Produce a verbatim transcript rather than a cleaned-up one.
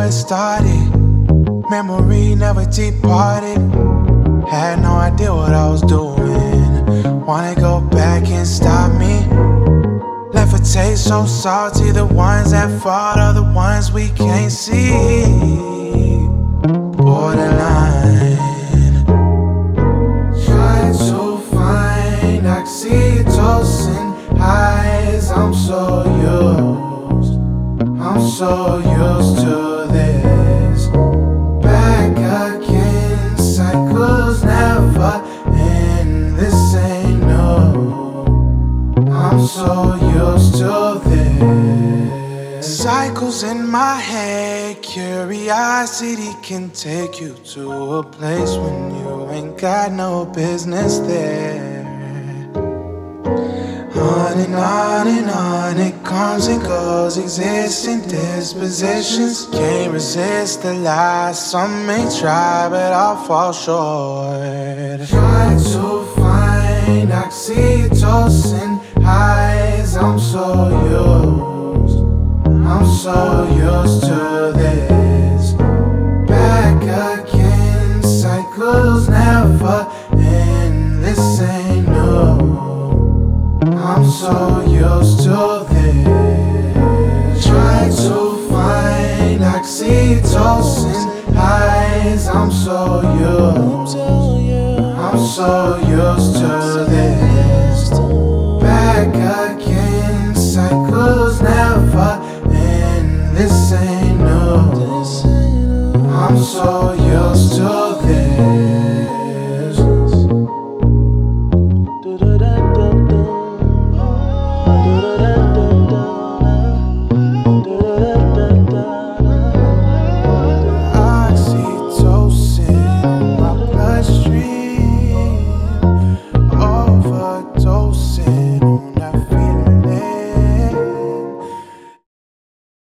it started. Memory never departed. Had no idea what I was doing. Wanna go back and stop me. Left a taste so salty. The ones that fall are the ones we can't see. Borderline. Try to find oxytocin highs. I'm so used. I'm so used to this. Back again, cycles never end. This ain't new. I'm so used to this. Cycles in my head. Curiosity can take you to a place when you ain't got no business there. On and on and on it comes and goes. Existing dispositions. Can't resist the lies. Some may try, but I'll fall short. Try to find oxytocin highs. I'm so used. I'm so used to this. Back again, cycles never end. This ain't new. I'm so used to this. Try to find oxytocin highs. I'm so used. I'm so used to this. Back again, cycles now.